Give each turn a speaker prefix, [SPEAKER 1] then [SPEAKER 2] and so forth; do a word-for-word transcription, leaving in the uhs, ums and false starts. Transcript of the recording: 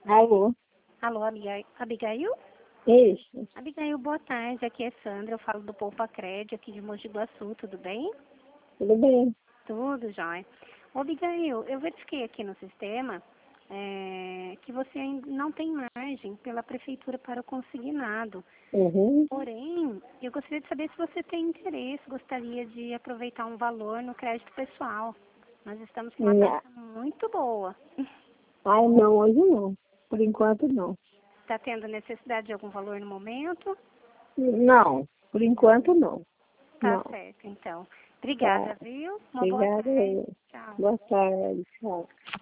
[SPEAKER 1] Alô?
[SPEAKER 2] Alô, Abigail? Abigail?
[SPEAKER 1] Isso.
[SPEAKER 2] Abigail, boa tarde. Aqui é Sandra. Eu falo do Poupa Crédito aqui de Mogi Guaçu. Tudo bem?
[SPEAKER 1] Tudo bem?
[SPEAKER 2] Tudo, jóia. Ô, Abigail, eu verifiquei aqui no sistema é, que você ainda não tem margem pela prefeitura para o consignado.
[SPEAKER 1] Uhum.
[SPEAKER 2] Porém, eu gostaria de saber se você tem interesse, gostaria de aproveitar um valor no crédito pessoal. Nós estamos com uma
[SPEAKER 1] Não.
[SPEAKER 2] taxa muito boa.
[SPEAKER 1] Ai, não, hoje não. Por enquanto, não.
[SPEAKER 2] Está tendo necessidade de algum valor no momento?
[SPEAKER 1] Não, por enquanto, não.
[SPEAKER 2] Tá
[SPEAKER 1] Não.
[SPEAKER 2] certo, então. Obrigada,
[SPEAKER 1] Tá.
[SPEAKER 2] viu? Uma boa
[SPEAKER 1] Obrigada.
[SPEAKER 2] tarde. Tchau.
[SPEAKER 1] Boa tarde. Tchau.